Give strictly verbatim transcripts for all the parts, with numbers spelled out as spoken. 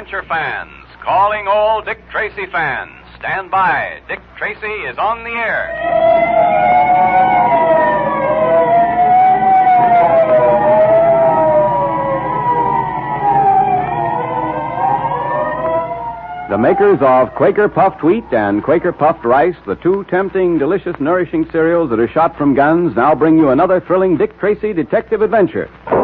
adventure fans, calling all Dick Tracy fans. Stand by. Dick Tracy is on the air. The makers of Quaker Puffed Wheat and Quaker Puffed Rice, the two tempting, delicious, nourishing cereals that are shot from guns, now bring you another thrilling Dick Tracy detective adventure.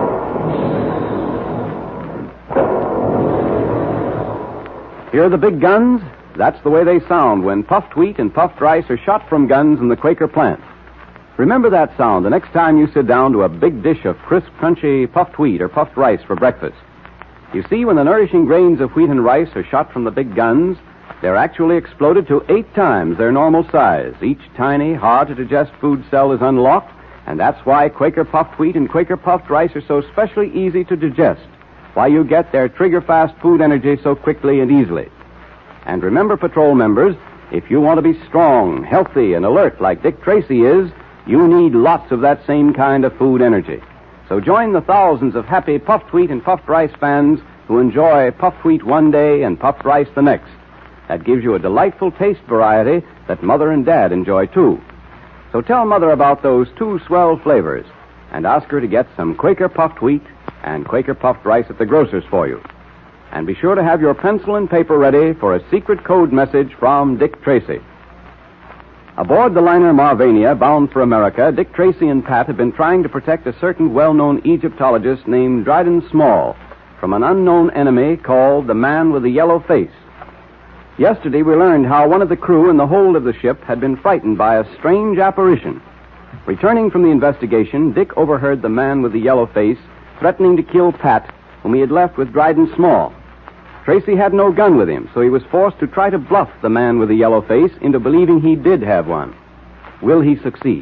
Hear the big guns? That's the way they sound when puffed wheat and puffed rice are shot from guns in the Quaker plant. Remember that sound the next time you sit down to a big dish of crisp, crunchy puffed wheat or puffed rice for breakfast. You see, when the nourishing grains of wheat and rice are shot from the big guns, they're actually exploded to eight times their normal size. Each tiny, hard-to-digest food cell is unlocked, and that's why Quaker Puffed Wheat and Quaker Puffed Rice are so specially easy to digest, why you get their trigger-fast food energy so quickly and easily. And remember, patrol members, if you want to be strong, healthy, and alert like Dick Tracy is, you need lots of that same kind of food energy. So join the thousands of happy puffed wheat and puffed rice fans who enjoy puffed wheat one day and puffed rice the next. That gives you a delightful taste variety that Mother and Dad enjoy, too. So tell Mother about those two swell flavors and ask her to get some Quaker Puffed Wheat and Quaker Puffed Rice at the grocer's for you. And be sure to have your pencil and paper ready for a secret code message from Dick Tracy. Aboard the liner Marvania, bound for America, Dick Tracy and Pat have been trying to protect a certain well-known Egyptologist named Dryden Small from an unknown enemy called the Man with the Yellow Face. Yesterday we learned how one of the crew in the hold of the ship had been frightened by a strange apparition. Returning from the investigation, Dick overheard the Man with the Yellow Face threatening to kill Pat, whom he had left with Dryden Small. Tracy had no gun with him, so he was forced to try to bluff the Man with the Yellow Face into believing he did have one. Will he succeed?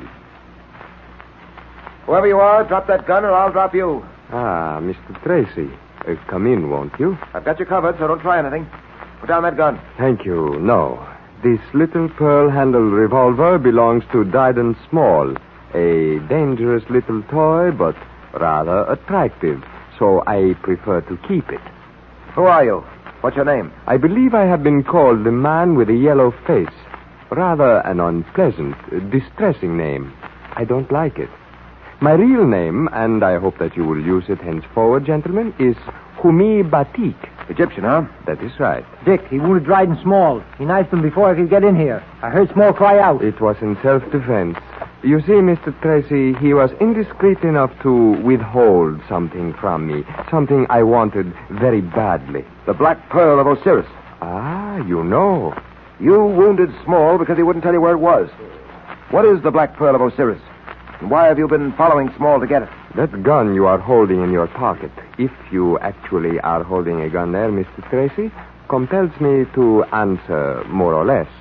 Whoever you are, drop that gun or I'll drop you. Ah, Mister Tracy. Uh, come in, won't you? I've got you covered, so don't try anything. Put down that gun. Thank you. No. This little pearl-handled revolver belongs to Dryden Small, a dangerous little toy, but rather attractive, so I prefer to keep it. Who are you? What's your name? I believe I have been called the Man with a Yellow Face. Rather an unpleasant, distressing name. I don't like it. My real name, and I hope that you will use it henceforward, gentlemen, is Humi Batik. Egyptian, huh? That is right. Dick, he wounded Dryden Small. He knifed him before I could get in here. I heard Small cry out. It was in self-defense. You see, Mister Tracy, he was indiscreet enough to withhold something from me. Something I wanted very badly. The Black Pearl of Osiris. Ah, you know. You wounded Small because he wouldn't tell you where it was. What is the Black Pearl of Osiris? And why have you been following Small to get it? That gun you are holding in your pocket, if you actually are holding a gun there, Mister Tracy, compels me to answer more or less.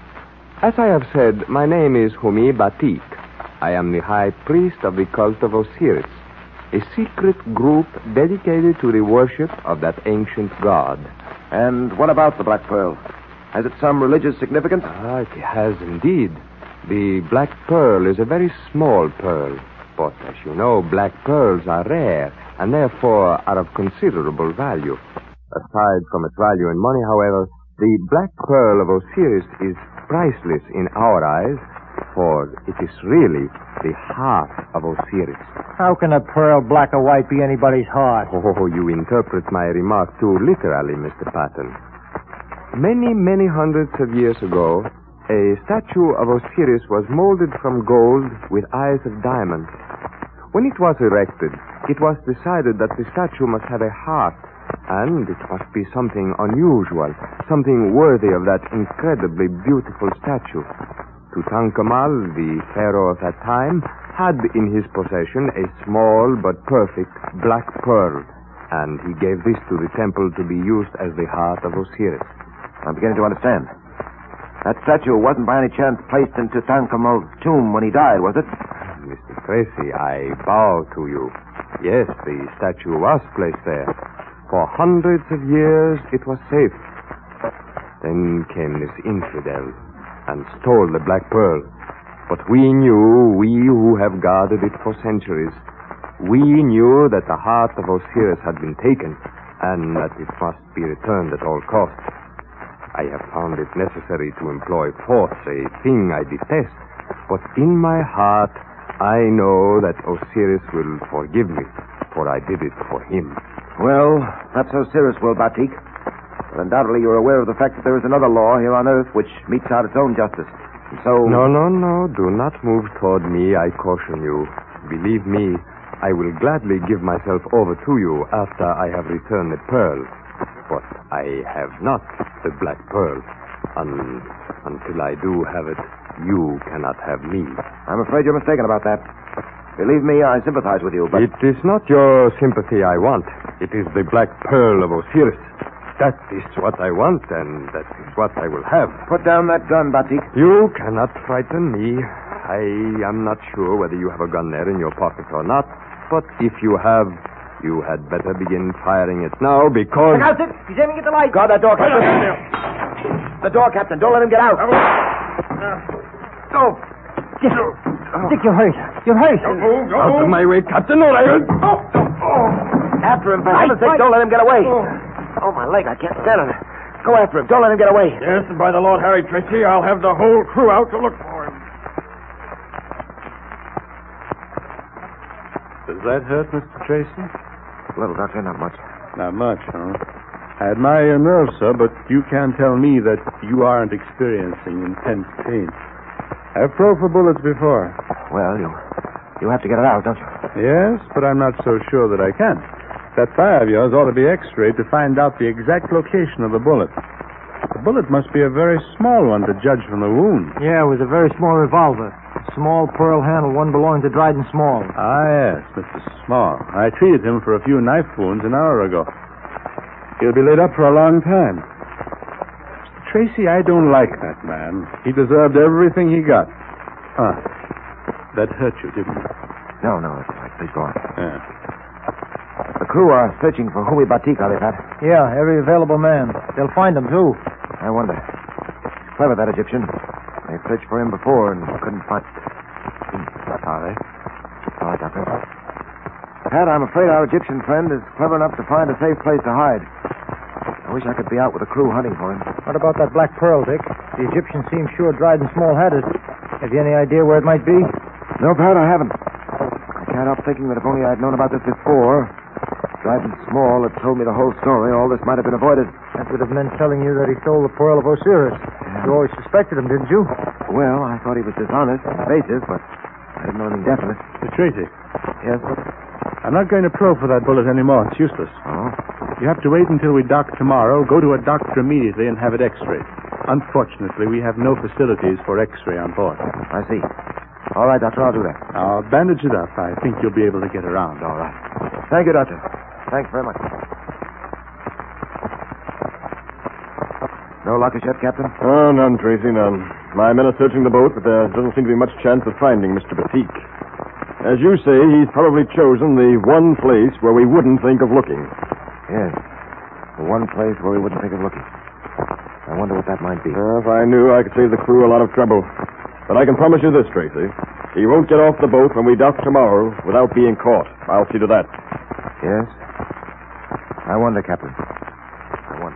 As I have said, my name is Humi Batik. I am the high priest of the cult of Osiris, a secret group dedicated to the worship of that ancient god. And what about the Black Pearl? Has it some religious significance? Ah, it has indeed. The Black Pearl is a very small pearl, but as you know, black pearls are rare and therefore are of considerable value. Aside from its value in money, however, the Black Pearl of Osiris is priceless in our eyes, for it is really the heart of Osiris. How can a pearl, black or white, be anybody's heart? Oh, you interpret my remark too literally, Mister Patton. Many, many hundreds of years ago, a statue of Osiris was molded from gold with eyes of diamond. When it was erected, it was decided that the statue must have a heart, and it must be something unusual, something worthy of that incredibly beautiful statue. Tutankhamun, the pharaoh of that time, had in his possession a small but perfect black pearl, and he gave this to the temple to be used as the heart of Osiris. I'm beginning to understand. That statue wasn't by any chance placed in Tutankhamun's tomb when he died, was it? Mister Tracy, I bow to you. Yes, the statue was placed there. For hundreds of years, it was safe. Then came this infidel and stole the Black Pearl. But we knew, we who have guarded it for centuries, we knew that the heart of Osiris had been taken, and that it must be returned at all costs. I have found it necessary to employ force, a thing I detest, but in my heart I know that Osiris will forgive me, for I did it for him. Well, perhaps Osiris will, Batik. But undoubtedly you're aware of the fact that there is another law here on Earth which metes out its own justice. And so... No, no, no. Do not move toward me, I caution you. Believe me, I will gladly give myself over to you after I have returned the pearl. But I have not the black pearl. Un- until I do have it, you cannot have me. I'm afraid you're mistaken about that. Believe me, I sympathize with you, but... It is not your sympathy I want. It is the black pearl of Osiris. That is what I want, and that is what I will have. Put down that gun, Batik. You cannot frighten me. I am not sure whether you have a gun there in your pocket or not, but if you have, you had better begin firing it now, because... Look out, Dick. He's aiming at the light. Guard that door, Captain. The door, Captain. Don't let him get out. Go. Dick, Dick, you're hurt. You're hurt. Out of my way, Captain, or I... After him, for heaven's sake, don't let him get away. Oh, my leg, I can't stand on it. Go after him. Don't let him get away. Yes, and by the Lord Harry Tracy, I'll have the whole crew out to look for him. Does that hurt, Mister Tracy? A little, Doctor, not much. Not much, huh? I admire your nerve, sir, but you can't tell me that you aren't experiencing intense pain. I've probed for bullets before. Well, you you have to get it out, don't you? Yes, but I'm not so sure that I can. That thigh of yours ought to be x-rayed to find out the exact location of the bullet. The bullet must be a very small one to judge from the wound. Yeah, it was a very small revolver. Small pearl handle, one belonging to Dryden Small. Ah, yes, Mister Small. I treated him for a few knife wounds an hour ago. He'll be laid up for a long time. Mister Tracy, I don't like that man. He deserved everything he got. Ah, that hurt you, didn't it? No, no, that's all right. Please go on. Yeah. The crew are searching for Humi Batik, are they, Pat? Yeah, every available man. They'll find him, too. I wonder. He's clever, that Egyptian. They searched for him before and couldn't find... Are they? All right, Doctor. Pat, I'm afraid our Egyptian friend is clever enough to find a safe place to hide. I wish I could be out with the crew hunting for him. What about that black pearl, Dick? The Egyptian seems sure Dryden Small had it. Have you any idea where it might be? No, Pat, I haven't. I can't help thinking that if only I'd known about this before... Dryden Small had told me the whole story, all this might have been avoided. That would have meant telling you that he stole the pearl of Osiris. Yeah. You always suspected him, didn't you? Well, I thought he was dishonest and evasive, but I didn't know anything definite. Mister Tracy, Yes? I'm not going to probe for that bullet anymore. It's useless. Oh? You have to wait until we dock tomorrow, go to a doctor immediately, and have it x-rayed. Unfortunately, we have no facilities for x-ray on board. I see. All right, Doctor, I'll do that. Now, bandage it up. I think you'll be able to get around. All right. Thank you, Doctor. Thanks very much. No luck as yet, Captain? Oh, none, Tracy, none. My men are searching the boat, but there doesn't seem to be much chance of finding Mister Batik. As you say, he's probably chosen the one place where we wouldn't think of looking. Yes. The one place where we wouldn't think of looking. I wonder what that might be. Uh, if I knew, I could save the crew a lot of trouble. But I can promise you this, Tracy. He won't get off the boat when we dock tomorrow without being caught. I'll see to that. Yes? I wonder, Captain. I wonder.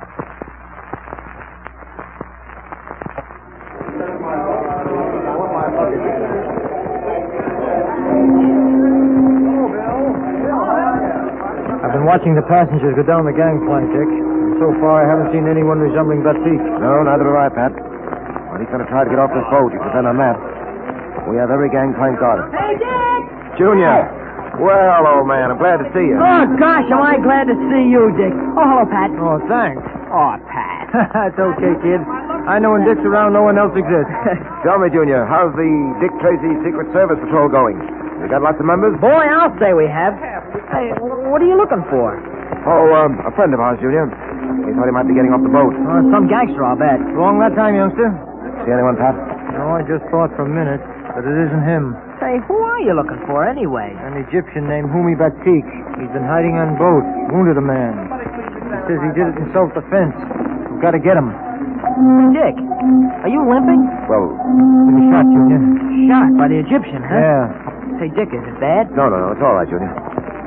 I've been watching the passengers go down the gangplank, Dick. And so far, I haven't seen anyone resembling Batik. No, neither have I, Pat. But he's going to try to get off this boat. You can depend on that. We have every gangplank guarded. Hey, Dick! Junior! Well, old man, I'm glad to see you. Oh, gosh, am I glad to see you, Dick. Oh, hello, Pat. Oh, thanks. Oh, Pat. That's okay, kid. I know when Dick's around, no one else exists. Tell me, Junior, how's the Dick Tracy Secret Service Patrol going? You got lots of members? Boy, I'll say we have. Hey, what are you looking for? Oh, um, a friend of ours, Junior. He thought he might be getting off the boat. Uh, some gangster, I'll bet. Wrong that time, youngster. See anyone, Pat? No, I just thought for a minute that it isn't him. Say, who are you looking for, anyway? An Egyptian named Humi Batik. He's been hiding on boat. Wounded a man. He says he did it in self-defense. We've got to get him. Dick, are you limping? Well, Give me a shot, Junior. Shot by the Egyptian, huh? Yeah. Say, Dick, is it bad? no, no, no. It's all right, Junior.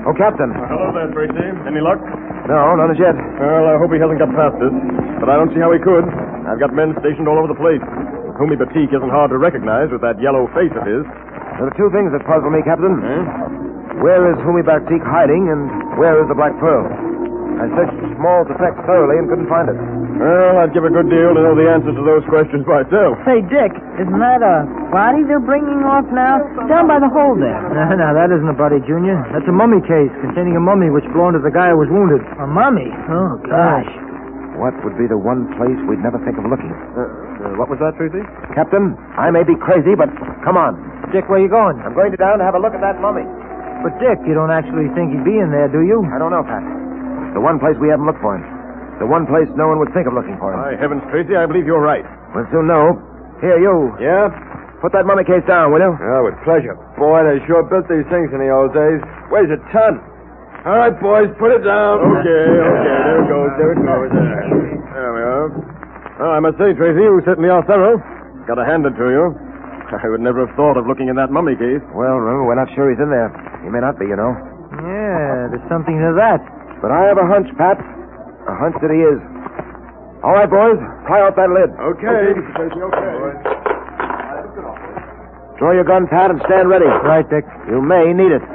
Oh, Captain. Hello there, Tracy. Any luck? No, none as yet. Well, I hope he hasn't got past us. But I don't see how he could. I've got men stationed all over the place. Humi Batik isn't hard to recognize with that yellow face of his. There are two things that puzzle me, Captain. Eh? Where is Humi Batik hiding, and where is the Black Pearl? I searched Small's effects thoroughly and couldn't find it. Well, I'd give a good deal to know the answers to those questions myself. Say, Dick, isn't that a body they're bringing off now? Down by the hole there. No, no, that isn't a body, Junior. That's a mummy case containing a mummy which belonged to the guy who was wounded. A mummy? Oh, gosh. What would be the one place we'd never think of looking? Uh, uh, what was that, Tracy? Captain, I may be crazy, but come on. Dick, where you going? I'm going to down to have a look at that mummy. But, Dick, you don't actually think he'd be in there, do you? I don't know, Pat. The one place we haven't looked for him. The one place no one would think of looking for him. My heavens, Tracy, I believe you're right. We'll soon know. Here, you. Yeah? Put that mummy case down, will you? Yeah, with pleasure. Boy, they sure built these things in the old days. Weighs a ton. All right, boys, put it down. Okay, okay. There it goes. There it goes. There. There we are. Well, I must say, Tracy, you certainly are thorough. Got to hand it to you. I would never have thought of looking in that mummy case. Well, remember, we're not sure he's in there. He may not be, you know. Yeah, there's something to that. But I have a hunch, Pat. A hunch that he is. All right, boys. Pry out that lid. Okay. Tracy, okay. Draw your gun, Pat, and stand ready. Right, Dick. You may need it.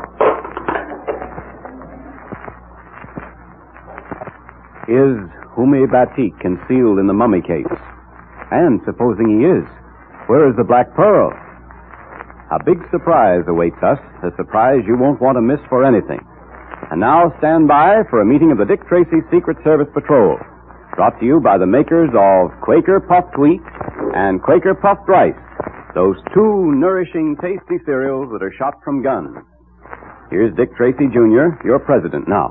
Is Humi Batik concealed in the mummy case? And supposing he is, where is the Black Pearl? A big surprise awaits us, a surprise you won't want to miss for anything. And now stand by for a meeting of the Dick Tracy Secret Service Patrol, brought to you by the makers of Quaker Puffed Wheat and Quaker Puffed Rice, those two nourishing, tasty cereals that are shot from guns. Here's Dick Tracy, Junior, your president now.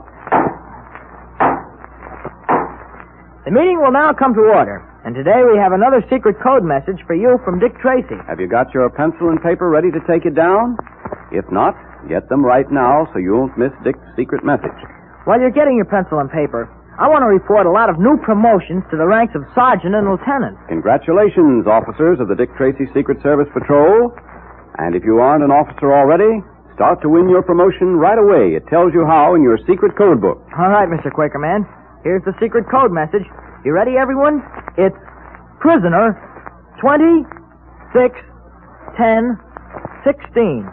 The meeting will now come to order, and today we have another secret code message for you from Dick Tracy. Have you got your pencil and paper ready to take it down? If not, get them right now so you won't miss Dick's secret message. While you're getting your pencil and paper, I want to report a lot of new promotions to the ranks of sergeant and lieutenant. Congratulations, officers of the Dick Tracy Secret Service Patrol. And if you aren't an officer already, start to win your promotion right away. It tells you how in your secret code book. All right, Mister Quakerman. Here's the secret code message. You ready, everyone? It's prisoner twenty-six ten sixteen.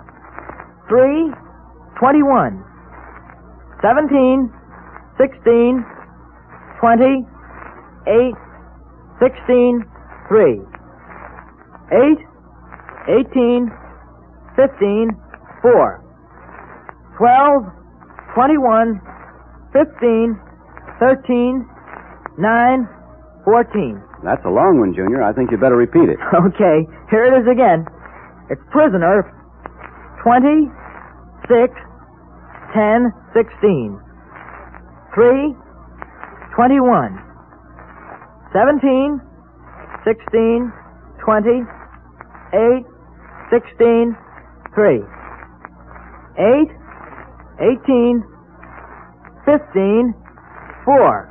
three twenty-one. seventeen sixteen twenty eight sixteen three. eight eighteen fifteen four. twelve twenty-one fifteen thirteen nine fourteen. That's a long one, Junior. I think you better repeat it. Okay, here it is again. It's prisoner twenty-six ten sixteen. three twenty-one. seventeen sixteen twenty eight sixteen three. eight eighteen fifteen four.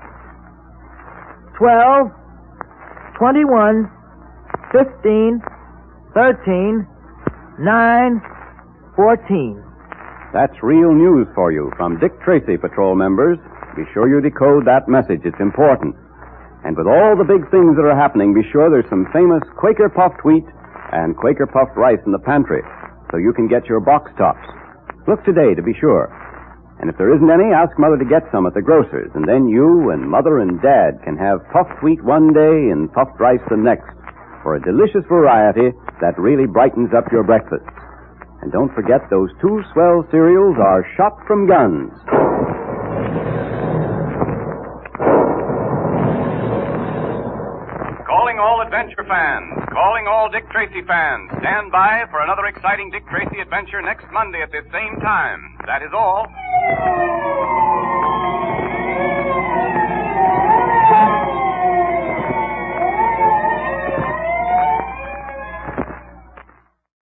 twelve twenty-one fifteen thirteen nine fourteen. That's real news for you from Dick Tracy Patrol members. Be sure you decode that message. It's important. And with all the big things that are happening, be sure there's some famous Quaker Puffed Wheat and Quaker Puffed Rice in the pantry so you can get your box tops. Look today to be sure. And if there isn't any, ask Mother to get some at the grocer's, and then you and Mother and Dad can have puffed wheat one day and puffed rice the next for a delicious variety that really brightens up your breakfast. And don't forget those two swell cereals are shot from guns. Calling all adventure fans, calling all Dick Tracy fans. Stand by for another exciting Dick Tracy adventure next Monday at this same time. That is all.